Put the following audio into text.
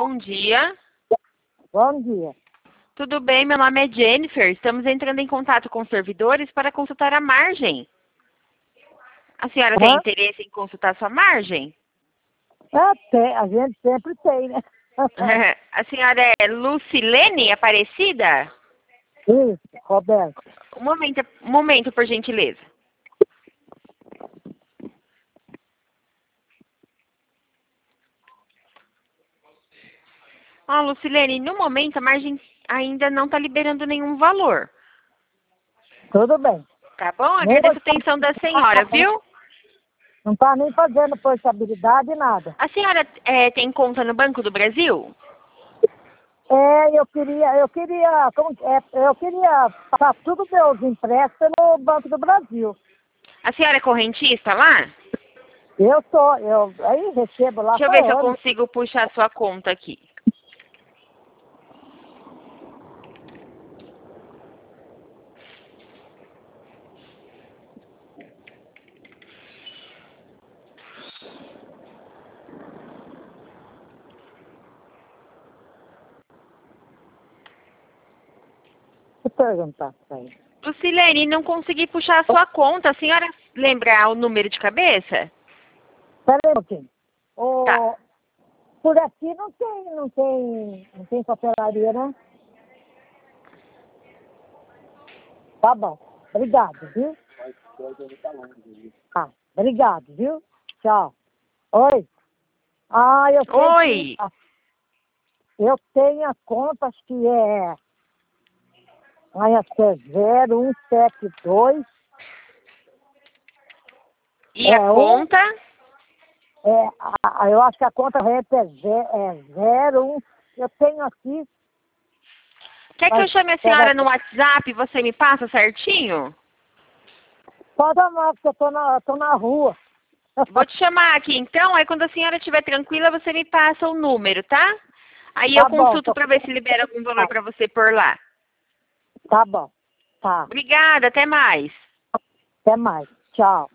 Bom dia. Bom dia. Tudo bem? Meu nome é Jennifer. Estamos entrando em contato com os servidores para consultar a margem. A senhora tem interesse em consultar sua margem? A gente sempre tem, né? A senhora é Lucilene Aparecida? Isso, Roberto. Um momento, por gentileza. Lucilene, no momento a margem ainda não está liberando nenhum valor. Tudo bem. Tá bom? Agradeço a atenção da senhora, viu? Não tá nem fazendo portabilidade, nada. A senhora tem conta no Banco do Brasil? Eu queria passar tudo meus empréstimos no Banco do Brasil. A senhora é correntista lá? Aí recebo lá. Deixa eu ver se eu consigo puxar a sua conta aqui. Deixa eu perguntar pra ele. Lucilene, não consegui puxar a sua conta. A senhora lembra o número de cabeça? Pera aí um pouquinho. Tá. Por aqui não tem papelaria, né? Tá bom. Obrigado, viu? Obrigado, viu? Tchau. Oi. Oi. Eu tenho a conta, acho que é 0172. E a conta? Eu acho que a conta reta é 01. Eu tenho aqui. Quer que eu chame a senhora no WhatsApp e você me passa certinho? Pode amar, porque eu tô na rua. Vou te chamar aqui então, aí quando a senhora estiver tranquila, você me passa o número, tá? Aí Tá eu bom, consulto para ver se libera algum valor para você por lá. Tá bom. Tá. Obrigada, até mais. Até mais. Tchau.